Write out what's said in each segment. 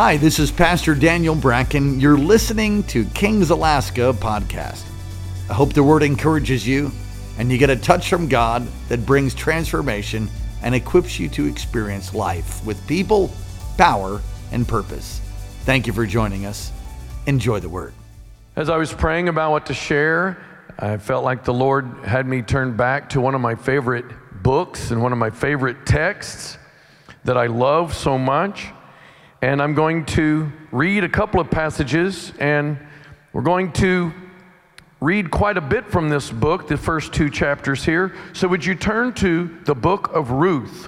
Hi, this is Pastor Daniel Bracken. You're listening to Kings Alaska podcast. I hope the word encourages you and you get a touch from God that brings transformation and equips you to experience life with people, power, and purpose. Thank you for joining us. Enjoy the word. As I was praying about what to share, I felt like the Lord had me turn back to one of my favorite books and one of my favorite texts that I love so much. And I'm going to read a couple of passages, and we're going to read quite a bit from this book, the first two chapters here. So would you turn to the book of Ruth?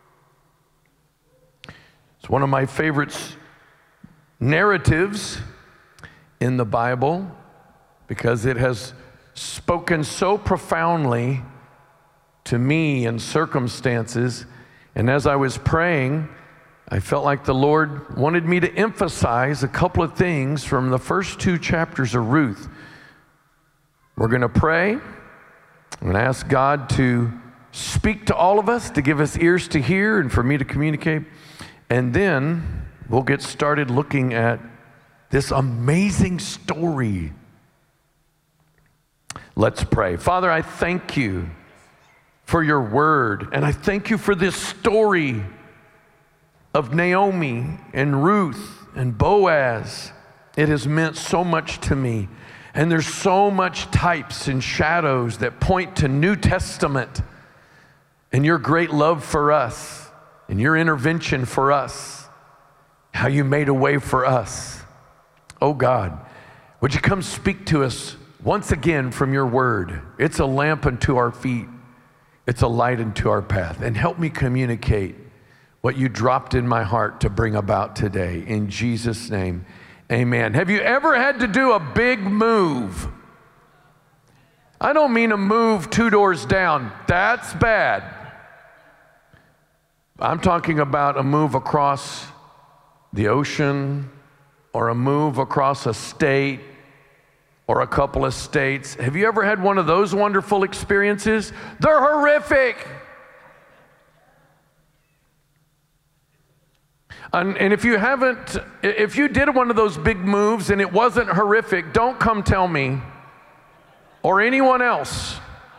It's one of my favorite narratives in the Bible because it has spoken so profoundly to me in circumstances. And as I was praying, I felt like the Lord wanted me to emphasize a couple of things from the first two chapters of Ruth. We're going to pray. I'm going to ask God to speak to all of us, to give us ears to hear and for me to communicate. And then we'll get started looking at this amazing story. Let's pray. Father, I thank you for your word, and I thank you for this story of Naomi and Ruth and Boaz. It has meant so much to me. And there's so much types and shadows that point to New Testament and your great love for us and your intervention for us, how you made a way for us. Oh God, would you come speak to us once again from your word? It's a lamp unto our feet. It's a light unto our path. And help me communicate what you dropped in my heart to bring about today. In Jesus' name, amen. Have you ever had to do a big move? I don't mean a move 2 doors down. That's bad. I'm talking about a move across the ocean or a move across a state or a couple of states. Have you ever had one of those wonderful experiences? They're horrific. And if you haven't, if you did one of those big moves and it wasn't horrific, don't come tell me or anyone else.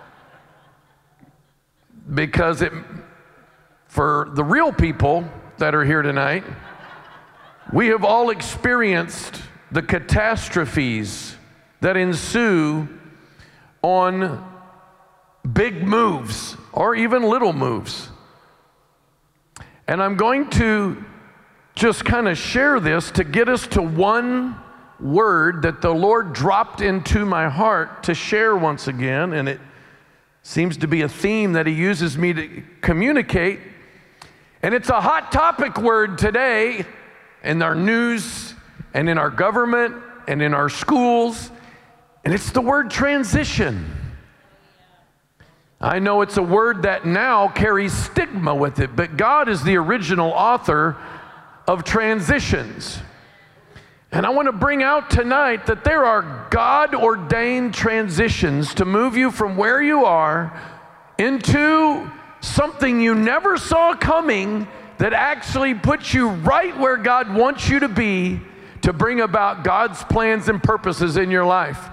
Because for the real people that are here tonight, we have all experienced the catastrophes that ensue on big moves or even little moves. And I'm going to just kind of share this to get us to one word that the Lord dropped into my heart to share once again, and it seems to be a theme that he uses me to communicate. And it's a hot topic word today in our news and in our government and in our schools, and it's the word transition. I know it's a word that now carries stigma with it, but God is the original author of transitions. And I want to bring out tonight that there are God-ordained transitions to move you from where you are into something you never saw coming that actually puts you right where God wants you to be to bring about God's plans and purposes in your life.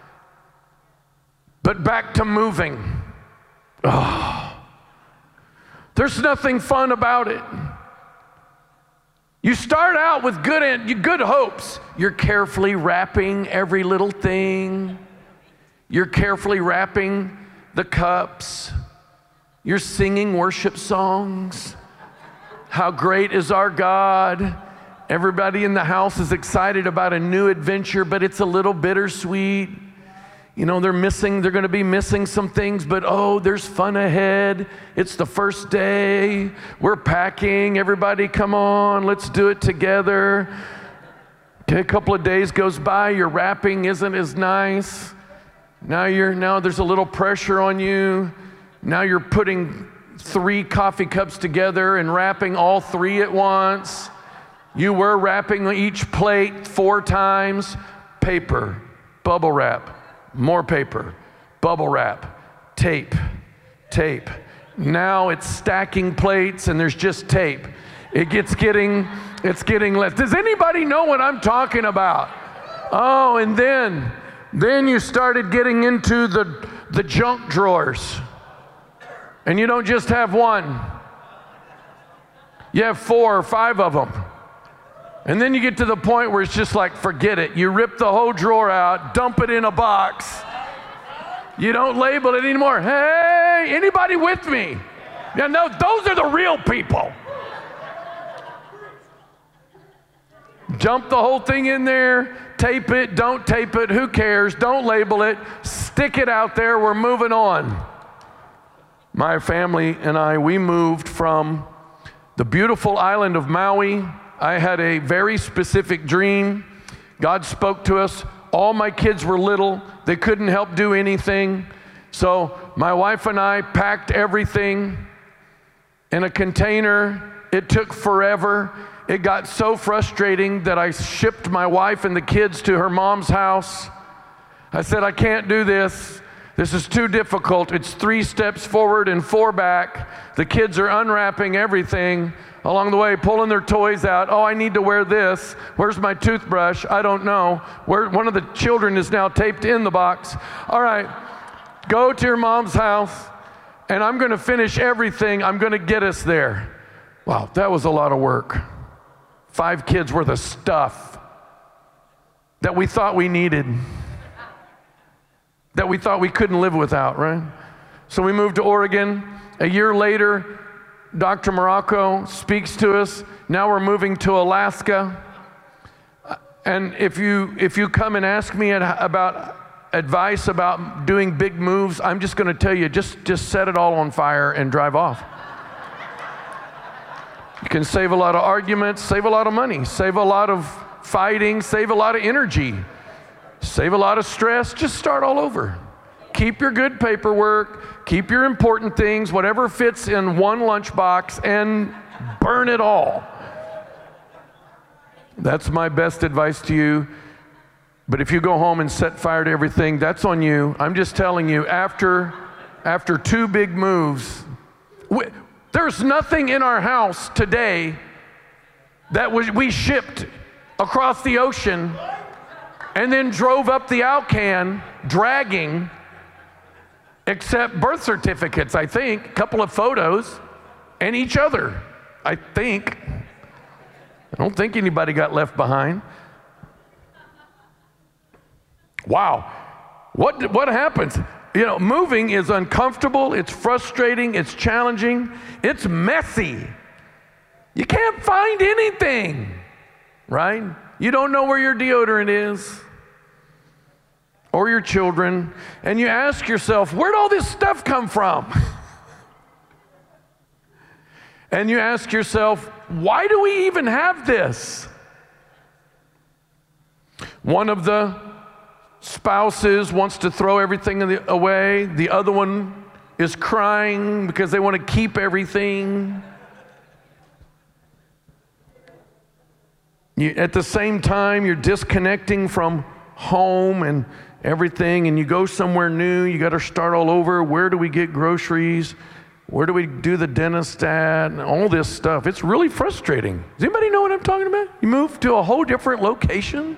But back to moving. Oh, there's nothing fun about it. You start out with good hopes. You're carefully wrapping every little thing. You're carefully wrapping the cups. You're singing worship songs. How great is our God? Everybody in the house is excited about a new adventure, but it's a little bittersweet. You know, they're going to be missing some things, but oh, there's fun ahead. It's the first day. We're packing. Everybody, come on, let's do it together. Okay, a couple of days goes by, your wrapping isn't as nice. Now there's a little pressure on you. Now you're putting 3 coffee cups together and wrapping all 3 at once. You were wrapping each plate 4 times. Paper, bubble wrap. More paper, bubble wrap, tape. Now it's stacking plates and there's just tape. It's getting less. Does anybody know what I'm talking about? Oh, and then you started getting into the junk drawers. And you don't just have one. You have 4 or 5 of them. And then you get to the point where it's just like, forget it. You rip the whole drawer out, dump it in a box. You don't label it anymore. Hey, anybody with me? Yeah, no, those are the real people. Dump the whole thing in there, tape it, don't tape it, who cares? Don't label it, stick it out there, we're moving on. My family and I, we moved from the beautiful island of Maui. I had a very specific dream. God spoke to us. All my kids were little. They couldn't help do anything. So my wife and I packed everything in a container. It took forever. It got so frustrating that I shipped my wife and the kids to her mom's house. I said, I can't do this. This is too difficult. It's 3 steps forward and 4 back. The kids are unwrapping everything. Along the way, pulling their toys out. Oh, I need to wear this. Where's my toothbrush? I don't know. One of the children is now taped in the box. All right, go to your mom's house, and I'm going to finish everything. I'm going to get us there. Wow, that was a lot of work. 5 kids worth of stuff that we thought we needed, that we thought we couldn't live without, right? So we moved to Oregon. A year later, Dr. Morocco speaks to us. Now we're moving to Alaska. And if you come and ask me about advice about doing big moves, I'm just going to tell you, just set it all on fire and drive off. You can save a lot of arguments, save a lot of money, save a lot of fighting, save a lot of energy, save a lot of stress. Just start all over. Keep your good paperwork, keep your important things, whatever fits in one lunchbox, and burn it all. That's my best advice to you. But if you go home and set fire to everything, that's on you. I'm just telling you, after 2 big moves, there's nothing in our house today that we shipped across the ocean and then drove up the Alcan dragging, except birth certificates, I think, a couple of photos, and each other, I think. I don't think anybody got left behind. Wow. What happens? You know, moving is uncomfortable, it's frustrating, it's challenging, it's messy. You can't find anything, right? You don't know where your deodorant is or your children, and you ask yourself, where'd all this stuff come from? And you ask yourself, why do we even have this? One of the spouses wants to throw everything away. The other one is crying because they want to keep everything. At the same time, you're disconnecting from home and everything, and you go somewhere new. You got to start all over. Where do we get groceries? Where do we do the dentist at? And all this stuff. It's really frustrating. Does anybody know what I'm talking about? You move to a whole different location.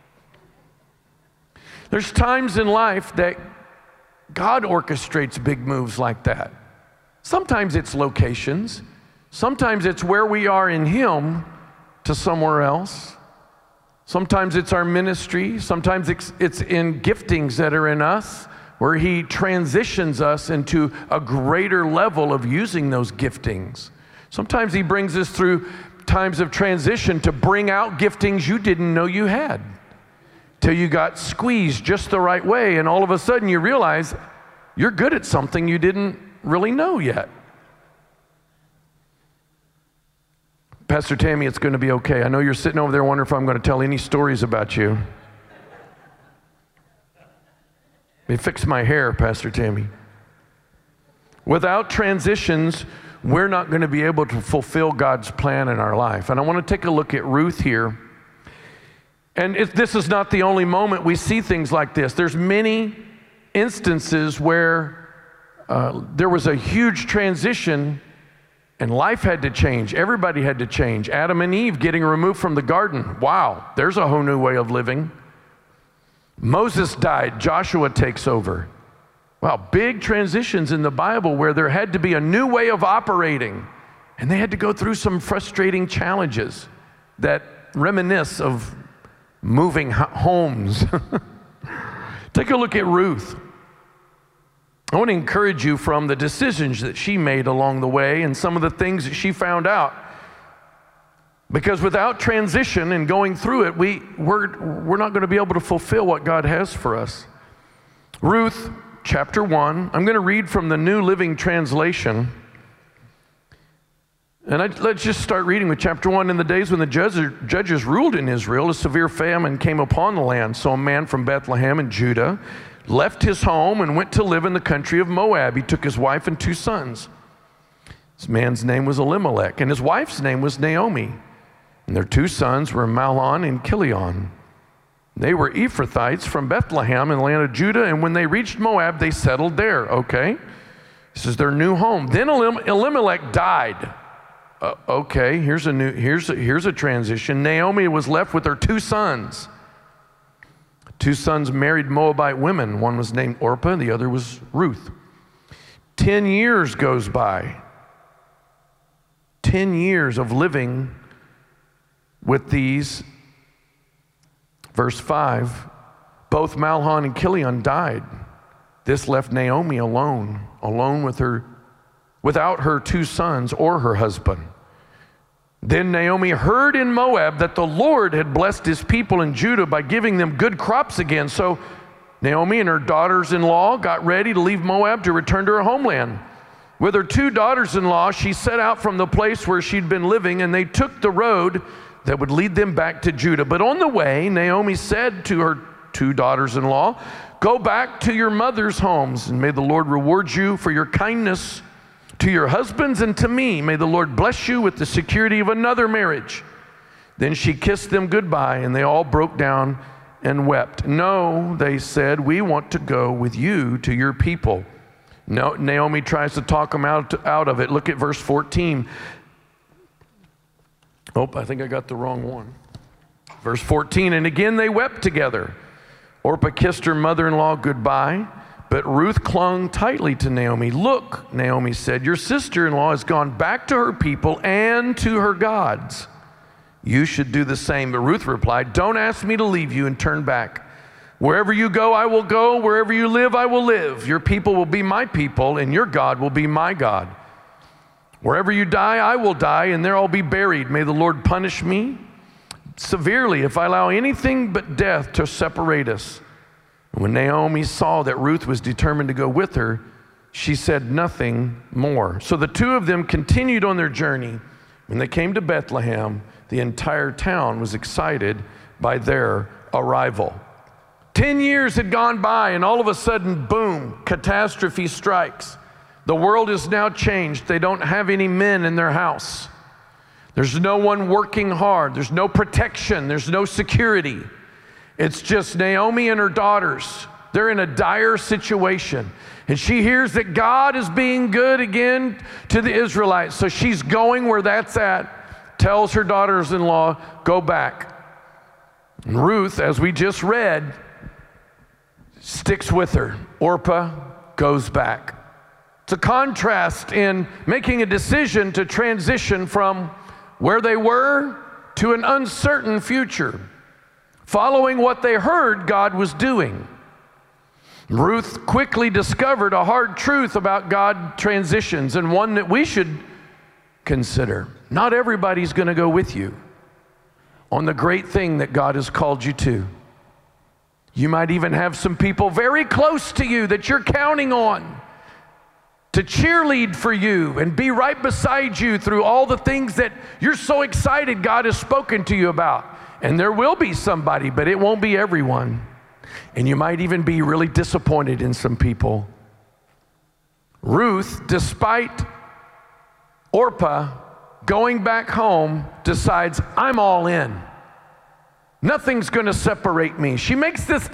There's times in life that God orchestrates big moves like that. Sometimes it's locations. Sometimes it's where we are in Him to somewhere else. Sometimes it's our ministry. Sometimes it's in giftings that are in us, where He transitions us into a greater level of using those giftings. Sometimes He brings us through times of transition to bring out giftings you didn't know you had, till you got squeezed just the right way, and all of a sudden you realize you're good at something you didn't really know yet. Pastor Tammy, it's going to be okay. I know you're sitting over there wondering if I'm going to tell any stories about you. They fixed my hair, Pastor Tammy. Without transitions, we're not going to be able to fulfill God's plan in our life. And I want to take a look at Ruth here. And this is not the only moment we see things like this. There's many instances where there was a huge transition And life had to change. Everybody had to change. Adam and Eve getting removed from the garden. Wow, there's a whole new way of living. Moses died. Joshua takes over. Wow, big transitions in the Bible where there had to be a new way of operating. And they had to go through some frustrating challenges that reminisce of moving homes. Take a look at Ruth. I want to encourage you from the decisions that she made along the way and some of the things that she found out. Because without transition and going through it, we're not going to be able to fulfill what God has for us. Ruth chapter 1, I'm going to read from the New Living Translation. And let's just start reading with chapter 1. In the days when the judges ruled in Israel, a severe famine came upon the land. So a man from Bethlehem in Judah left his home and went to live in the country of Moab. He took his wife and 2 sons. This man's name was Elimelech, and his wife's name was Naomi. And their 2 sons were Mahlon and Chilion. They were Ephrathites from Bethlehem in the land of Judah, and when they reached Moab, they settled there. Okay, this is their new home. Then Elimelech died. Okay, here's a transition. Naomi was left with her 2 sons. 2 sons married Moabite women. One was named Orpah, the other was Ruth. 10 years goes by. 10 years of living with these. Verse 5, both Mahlon and Chilion died. This left Naomi alone with her, without her 2 sons or her husband. Then Naomi heard in Moab that the Lord had blessed his people in Judah by giving them good crops again. So Naomi and her daughters-in-law got ready to leave Moab to return to her homeland. With her 2 daughters-in-law, she set out from the place where she'd been living, and they took the road that would lead them back to Judah. But on the way, Naomi said to her 2 daughters-in-law, "Go back to your mother's homes, and may the Lord reward you for your kindness to your husbands and to me. May the Lord bless you with the security of another marriage." Then she kissed them goodbye, and they all broke down and wept. "No," they said, "we want to go with you to your people." No, Naomi tries to talk them out of it. Look at verse 14. Oh, I think I got the wrong one. Verse 14, and again they wept together. Orpah kissed her mother-in-law goodbye, but Ruth clung tightly to Naomi. "Look," Naomi said, "your sister-in-law has gone back to her people and to her gods. You should do the same." But Ruth replied, "Don't ask me to leave you and turn back. Wherever you go, I will go. Wherever you live, I will live. Your people will be my people, and your God will be my God. Wherever you die, I will die, and there I'll be buried. May the Lord punish me severely if I allow anything but death to separate us." And when Naomi saw that Ruth was determined to go with her, she said nothing more. So the 2 of them continued on their journey. When they came to Bethlehem, the entire town was excited by their arrival. 10 years had gone by, and all of a sudden, boom, catastrophe strikes. The world is now changed. They don't have any men in their house. There's no one working hard. There's no protection. There's no security. It's just Naomi and her daughters. They're in a dire situation. And she hears that God is being good again to the Israelites. So she's going where that's at, tells her daughters-in-law, "Go back." And Ruth, as we just read, sticks with her. Orpah goes back. It's a contrast in making a decision to transition from where they were to an uncertain future, following what they heard God was doing. Ruth quickly discovered a hard truth about God transitions, and one that we should consider. Not everybody's going to go with you on the great thing that God has called you to. You might even have some people very close to you that you're counting on to cheerlead for you and be right beside you through all the things that you're so excited God has spoken to you about. And there will be somebody, but it won't be everyone. And you might even be really disappointed in some people. Ruth, despite Orpah going back home, decides, "I'm all in. Nothing's going to separate me." She makes this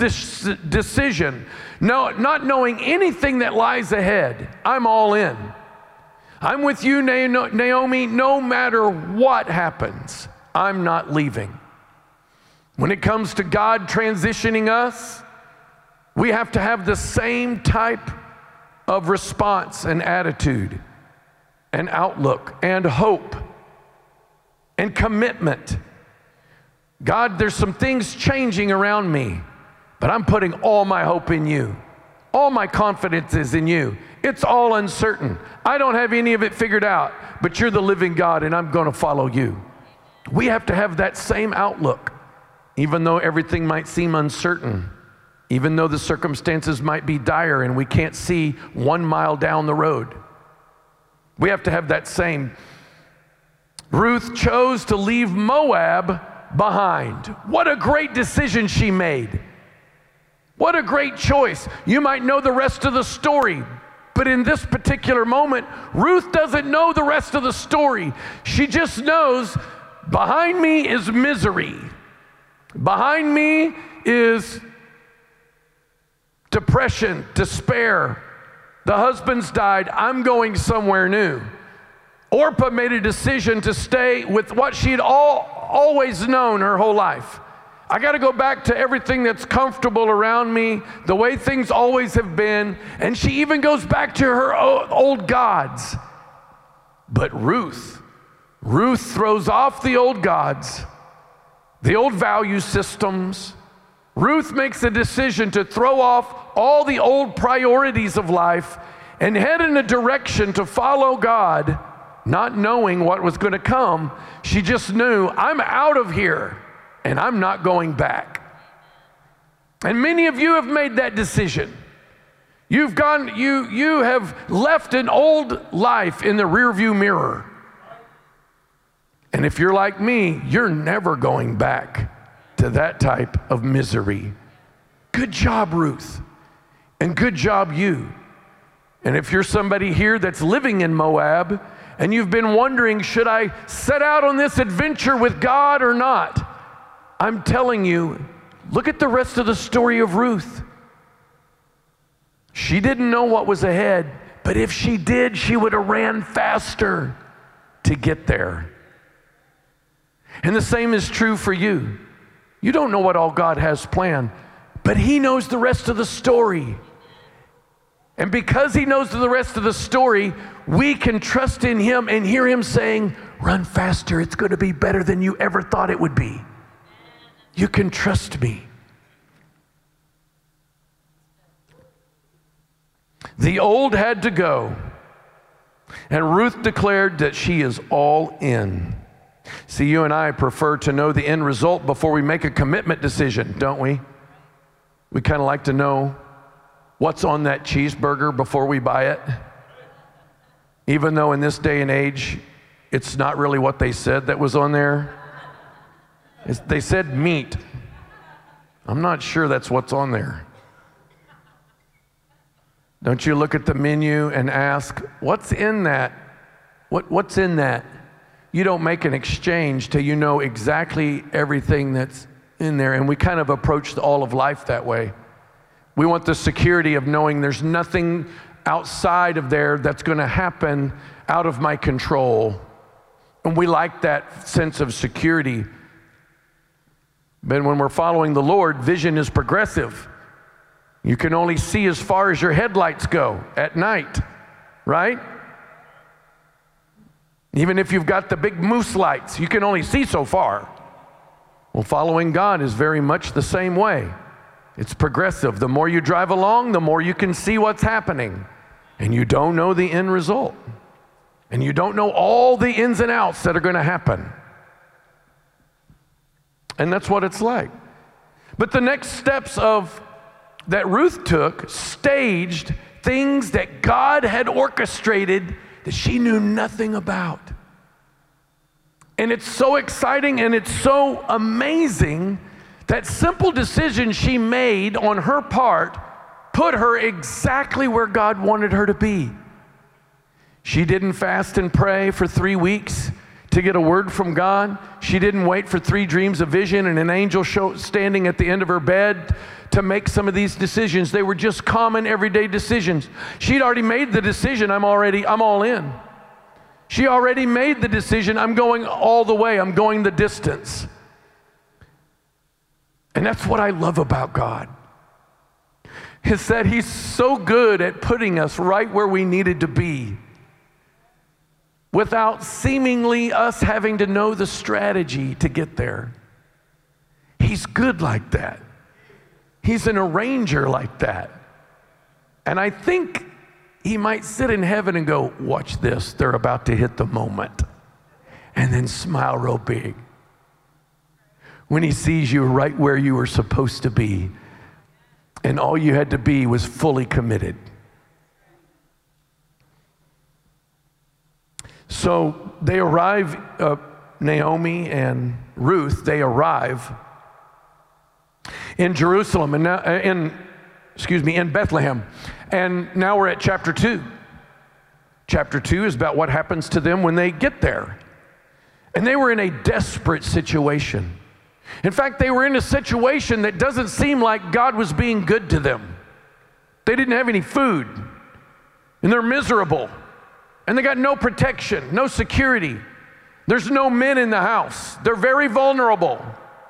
decision, not knowing anything that lies ahead. "I'm all in. I'm with you, Naomi, no matter what happens, I'm not leaving. When it comes to God transitioning us, we have to have the same type of response and attitude and outlook and hope and commitment. God, there's some things changing around me, but I'm putting all my hope in you. All my confidence is in you. It's all uncertain. I don't have any of it figured out, but you're the living God and I'm going to follow you. We have to have that same outlook, even though everything might seem uncertain, even though the circumstances might be dire and we can't see 1 mile down the road. We have to have that same. Ruth chose to leave Moab behind. What a great decision she made. What a great choice. You might know the rest of the story, but in this particular moment, Ruth doesn't know the rest of the story. She just knows behind me is misery. Behind me is depression, despair. The husband's died. I'm going somewhere new. Orpah made a decision to stay with what she'd always known her whole life. I got to go back to everything that's comfortable around me, the way things always have been. And she even goes back to her old gods. But Ruth throws off the old gods, the old value systems. Ruth makes a decision to throw off all the old priorities of life and head in a direction to follow God, not knowing what was going to come. She just knew, I'm out of here and I'm not going back. And many of you have made that decision. You have left an old life in the rearview mirror. And if you're like me, you're never going back to that type of misery. Good job, Ruth. And good job, you. And if you're somebody here that's living in Moab and you've been wondering, should I set out on this adventure with God or not? I'm telling you, look at the rest of the story of Ruth. She didn't know what was ahead, but if she did, she would have ran faster to get there. And the same is true for you. You don't know what all God has planned, but He knows the rest of the story. And because He knows the rest of the story, we can trust in Him and hear Him saying, run faster, it's going to be better than you ever thought it would be. You can trust me. The old had to go, and Ruth declared that she is all in. See, you and I prefer to know the end result before we make a commitment decision, don't we? We kind of like to know what's on that cheeseburger before we buy it. Even though in this day and age, it's not really what they said that was on there. They said meat. I'm not sure that's what's on there. Don't you look at the menu and ask, what's in that? What's in that? You don't make an exchange till you know exactly everything that's in there. And we kind of approach all of life that way. We want the security of knowing there's nothing outside of there that's going to happen out of my control. And we like that sense of security. But when we're following the Lord, vision is progressive. You can only see as far as your headlights go at night, right? Even if you've got the big moose lights, you can only see so far. Well, following God is very much the same way. It's progressive. The more you drive along, the more you can see what's happening. And you don't know the end result. And you don't know all the ins and outs that are going to happen. And that's what it's like. But the next steps that Ruth took staged things that God had orchestrated that she knew nothing about. And it's so exciting and it's so amazing. That simple decision she made on her part put her exactly where God wanted her to be. She didn't fast and pray for 3 weeks to get a word from God. She didn't wait for 3 dreams of vision and an angel standing at the end of her bed to make some of these decisions. They were just common everyday decisions. She'd already made the decision, I'm all in. She already made the decision, I'm going all the way, I'm going the distance. And that's what I love about God, is that He's so good at putting us right where we needed to be without seemingly us having to know the strategy to get there. He's good like that. He's an arranger like that. And I think He might sit in heaven and go, watch this, they're about to hit the moment. And then smile real big when He sees you right where you were supposed to be. And all you had to be was fully committed. So they arrive, Naomi and Ruth, they arrive in Jerusalem, and now in Bethlehem. And now we're at chapter 2. Chapter 2 is about what happens to them when they get there. And they were in a desperate situation. In fact, they were in a situation that doesn't seem like God was being good to them. They didn't have any food, and they're miserable, and they got no protection, no security. There's no men in the house. They're very vulnerable,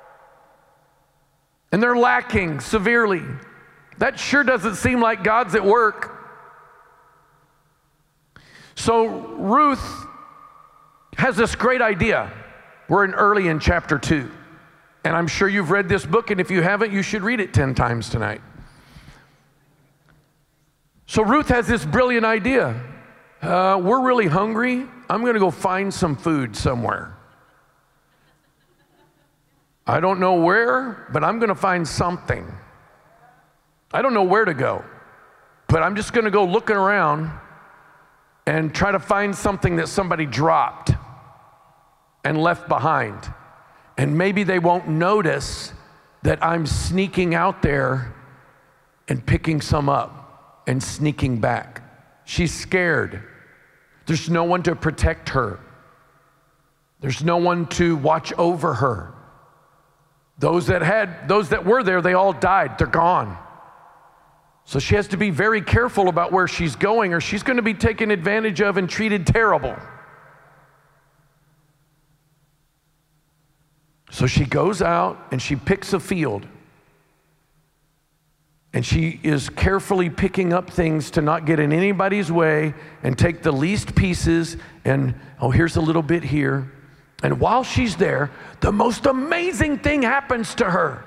and they're lacking severely. That sure doesn't seem like God's at work. So Ruth has this great idea. We're early in chapter 2. And I'm sure you've read this book, and if you haven't, you should read it 10 times tonight. So Ruth has this brilliant idea. We're really hungry. I'm going to go find some food somewhere. I don't know where, but I'm going to find something. I don't know where to go, but I'm just going to go looking around and try to find something that somebody dropped and left behind. And maybe they won't notice that I'm sneaking out there and picking some up and sneaking back. She's scared. There's no one to protect her. There's no one to watch over her. Those that were there, they all died. They're gone. So she has to be very careful about where she's going, or she's going to be taken advantage of and treated terrible. So she goes out and she picks a field. And she is carefully picking up things to not get in anybody's way and take the least pieces and, oh, here's a little bit here. And while she's there, the most amazing thing happens to her.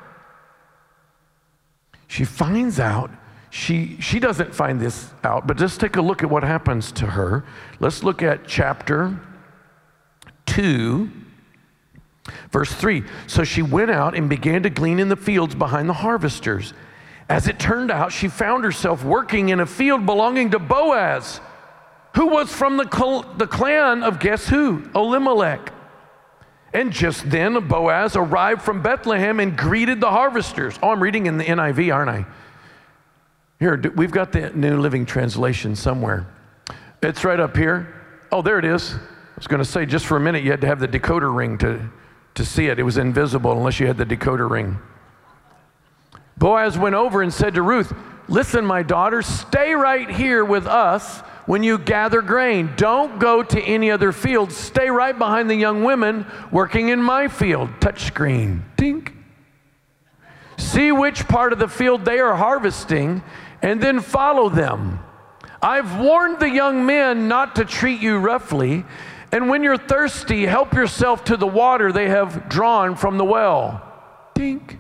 She finds out, she doesn't find this out, but just take a look at what happens to her. Let's look at chapter 2. Verse 3, so she went out and began to glean in the fields behind the harvesters. As it turned out, she found herself working in a field belonging to Boaz, who was from the clan of, guess who? Elimelech. And just then Boaz arrived from Bethlehem and greeted the harvesters. Oh, I'm reading in the NIV, aren't I? Here, we've got the New Living Translation somewhere. It's right up here. Oh, there it is. I was going to say, just for a minute, you had to have the decoder ring to see it. It was invisible unless you had the decoder ring. Boaz went over and said to Ruth, listen, my daughter, stay right here with us when you gather grain. Don't go to any other field. Stay right behind the young women working in my field. Touch screen. Tink. See which part of the field they are harvesting and then follow them. I've warned the young men not to treat you roughly. And when you're thirsty, help yourself to the water they have drawn from the well. Dink.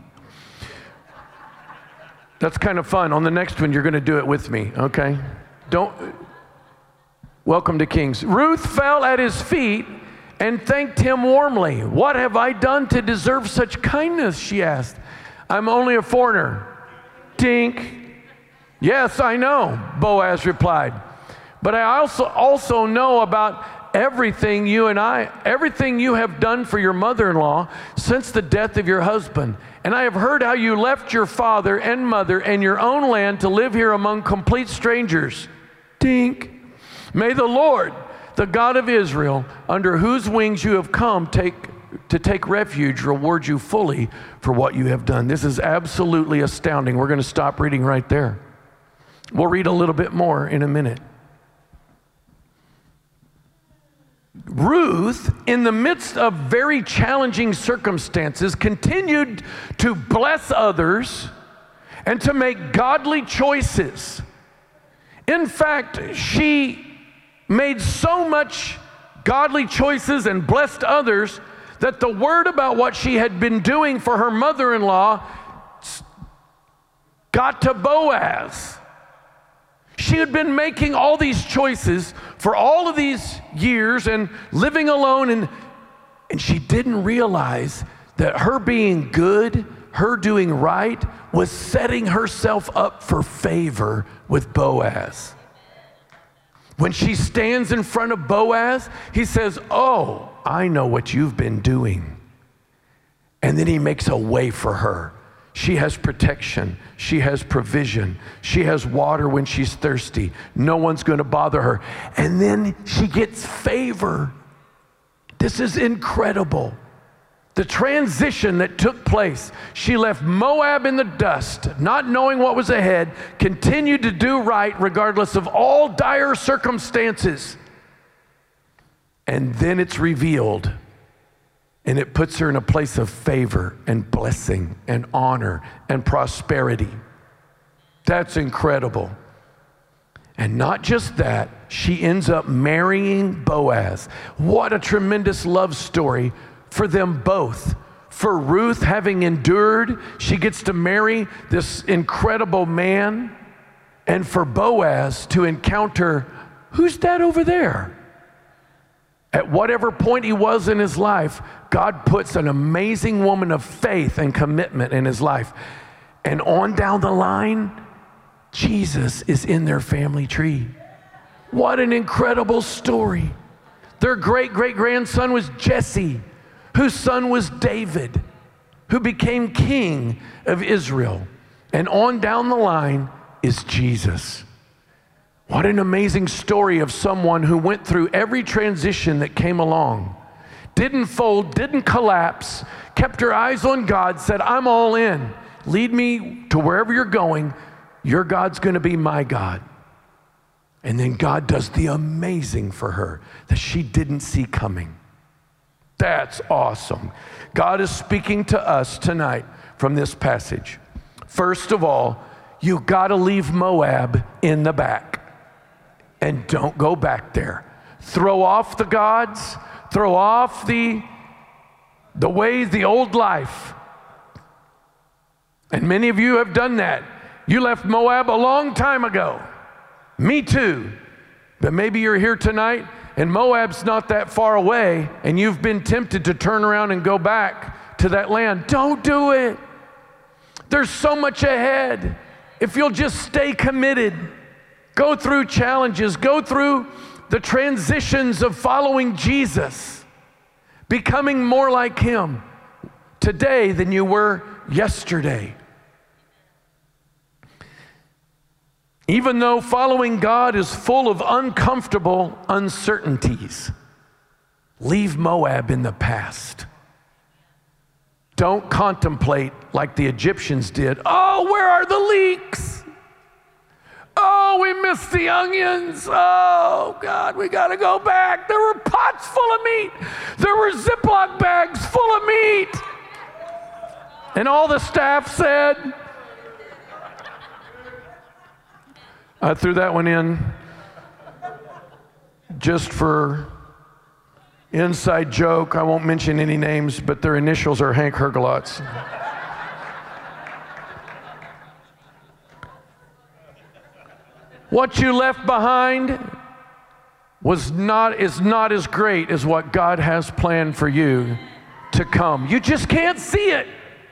That's kind of fun. On the next one, you're going to do it with me, okay? Welcome to Kings. Ruth fell at his feet and thanked him warmly. What have I done to deserve such kindness, she asked. I'm only a foreigner. Dink. Yes, I know, Boaz replied. But I also know about everything you have done for your mother-in-law since the death of your husband. And I have heard how you left your father and mother and your own land to live here among complete strangers. Dink. May the Lord, the God of Israel, under whose wings you have come to take refuge, reward you fully for what you have done. This is absolutely astounding. We're going to stop reading right there. We'll read a little bit more in a minute. Ruth, in the midst of very challenging circumstances, continued to bless others and to make godly choices. In fact, she made so much godly choices and blessed others that the word about what she had been doing for her mother-in-law got to Boaz. She had been making all these choices for all of these years and living alone, and she didn't realize that her being good, her doing right, was setting herself up for favor with Boaz. When she stands in front of Boaz, he says, "Oh, I know what you've been doing." And then he makes a way for her. She has protection. She has provision. She has water when she's thirsty. No one's going to bother her. And then she gets favor. This is incredible. The transition that took place. She left Moab in the dust, not knowing what was ahead, continued to do right regardless of all dire circumstances. And then it's revealed. And it puts her in a place of favor and blessing and honor and prosperity. That's incredible. And not just that, she ends up marrying Boaz. What a tremendous love story for them both. For Ruth, having endured, she gets to marry this incredible man. And for Boaz to encounter, who's that over there? At whatever point he was in his life, God puts an amazing woman of faith and commitment in his life. And on down the line, Jesus is in their family tree. What an incredible story. Their great-great-grandson was Jesse, whose son was David, who became king of Israel. And on down the line is Jesus. What an amazing story of someone who went through every transition that came along. Didn't fold, didn't collapse, kept her eyes on God, said, "I'm all in. Lead me to wherever you're going. Your God's going to be my God." And then God does the amazing for her that she didn't see coming. That's awesome. God is speaking to us tonight from this passage. First of all, you got to leave Moab in the back. And don't go back there. Throw off the gods, throw off the ways, the old life. And many of you have done that. You left Moab a long time ago. Me too. But maybe you're here tonight and Moab's not that far away and you've been tempted to turn around and go back to that land. Don't do it. There's so much ahead. If you'll just stay committed. Go through challenges, go through the transitions of following Jesus, becoming more like him today than you were yesterday. Even though following God is full of uncomfortable uncertainties, leave Moab in the past. Don't contemplate like the Egyptians did. Oh, where are the leeks? Oh, we missed the onions. Oh, God, we got to go back. There were pots full of meat. There were Ziploc bags full of meat. And all the staff said, I threw that one in just for inside joke. I won't mention any names, but their initials are Hank Hergelotz. What you left behind is not as great as what God has planned for you to come. You just can't see it.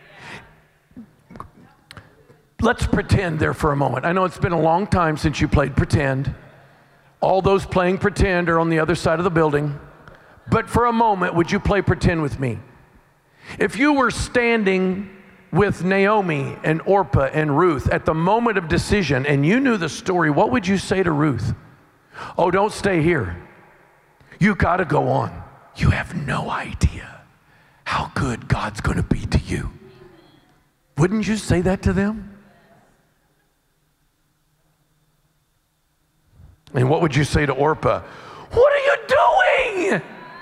Let's pretend there for a moment. I know it's been a long time since you played pretend. All those playing pretend are on the other side of the building. But for a moment, would you play pretend with me? If you were standing with Naomi and Orpah and Ruth at the moment of decision and you knew the story, what would you say to Ruth? Oh, don't stay here. You got to go on. You have no idea how good God's going to be to you. Wouldn't you say that to them? And what would you say to Orpah? What are you doing?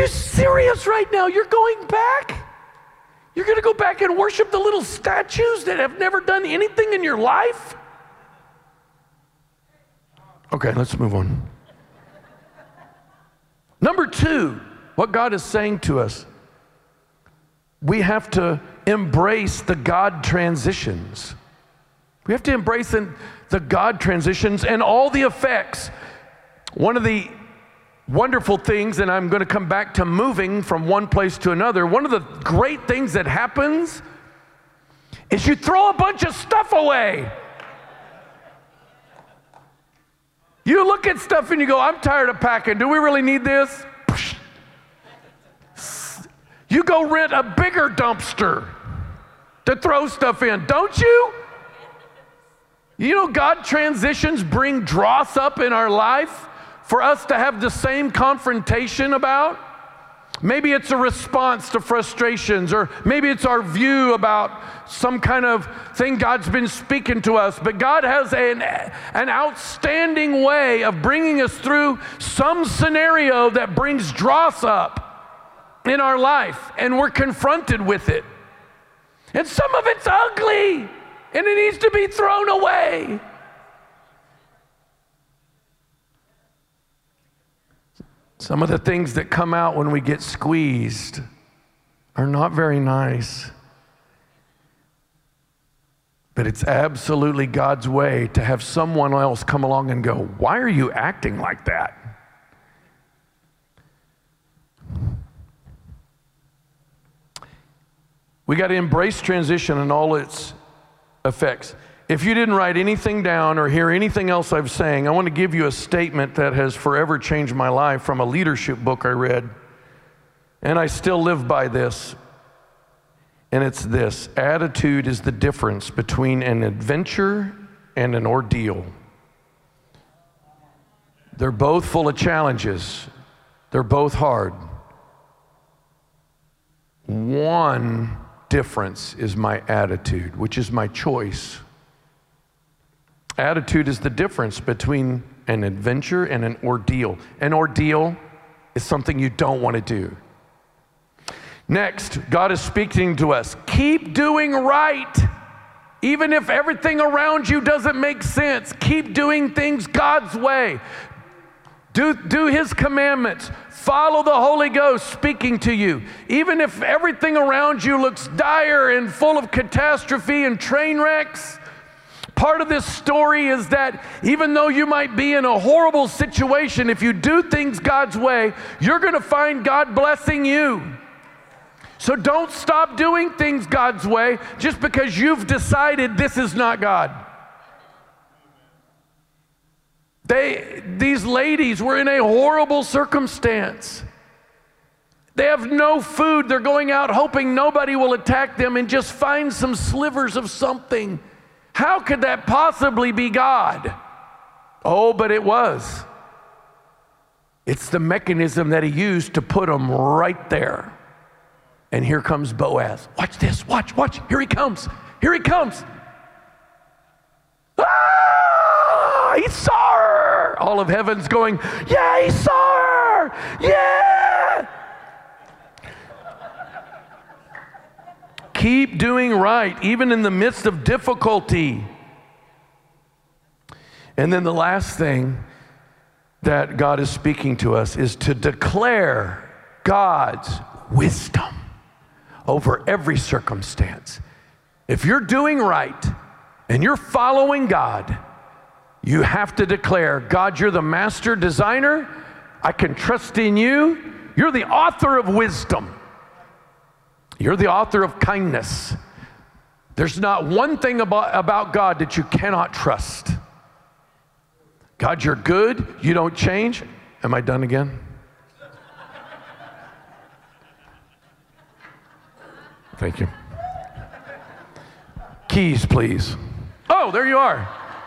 you serious right now? You're going back? You're going to go back and worship the little statues that have never done anything in your life? Okay, let's move on. Number two, what God is saying to us, we have to embrace the God transitions. We have to embrace the God transitions and all the effects. One of the wonderful things, and I'm going to come back to moving from one place to another, one of the great things that happens is you throw a bunch of stuff away. You look at stuff and you go, I'm tired of packing. Do we really need this? You go rent a bigger dumpster to throw stuff in, don't you? You know, God transitions bring dross up in our life for us to have the same confrontation about. Maybe it's a response to frustrations, or maybe it's our view about some kind of thing God's been speaking to us. But God has an outstanding way of bringing us through some scenario that brings dross up in our life, and we're confronted with it. And some of it's ugly, and it needs to be thrown away. Some of the things that come out when we get squeezed are not very nice. But it's absolutely God's way to have someone else come along and go, why are you acting like that? We got to embrace transition and all its effects. If you didn't write anything down or hear anything else I'm saying, I want to give you a statement that has forever changed my life from a leadership book I read. And I still live by this. And it's this: attitude is the difference between an adventure and an ordeal. They're both full of challenges. They're both hard. One difference is my attitude, which is my choice. Attitude is the difference between an adventure and an ordeal. An ordeal is something you don't want to do. Next, God is speaking to us. Keep doing right. Even if everything around you doesn't make sense, keep doing things God's way. Do His commandments. Follow the Holy Ghost speaking to you. Even if everything around you looks dire and full of catastrophe and train wrecks, part of this story is that even though you might be in a horrible situation, if you do things God's way, you're going to find God blessing you. So don't stop doing things God's way just because you've decided this is not God. These ladies were in a horrible circumstance. They have no food. They're going out hoping nobody will attack them and just find some slivers of something. How could that possibly be God? Oh, but it was. It's the mechanism that He used to put them right there. And here comes Boaz. Watch this, watch. Here he comes. Ah, he saw her. All of heaven's going, yeah, he saw her. Yeah. Keep doing right, even in the midst of difficulty. And then the last thing that God is speaking to us is to declare God's wisdom over every circumstance. If you're doing right and you're following God, you have to declare, God, you're the master designer. I can trust in you. You're the author of wisdom. You're the author of kindness. There's not one thing about God that you cannot trust. God, you're good. You don't change. Am I done again? Thank you. Keys, please. Oh, there you are.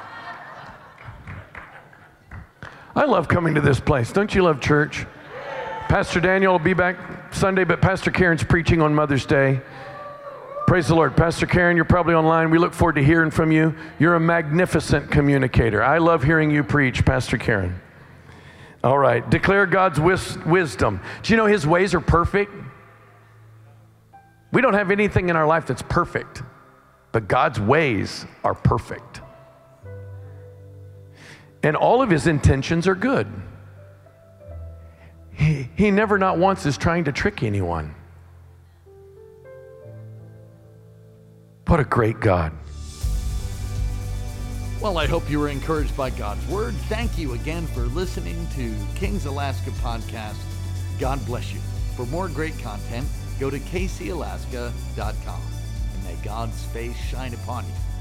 I love coming to this place. Don't you love church? Pastor Daniel will be back Sunday, but Pastor Karen's preaching on Mother's Day. Praise the Lord. Pastor Karen, you're probably online. We look forward to hearing from you. You're a magnificent communicator. I love hearing you preach, Pastor Karen. All right, declare God's wisdom. Do you know his ways are perfect? We don't have anything in our life that's perfect, but God's ways are perfect. And all of his intentions are good. He never not once is trying to trick anyone. What a great God. Well, I hope you were encouraged by God's word. Thank you again for listening to Kings Alaska Podcast. God bless you. For more great content, go to kcalaska.com. And may God's face shine upon you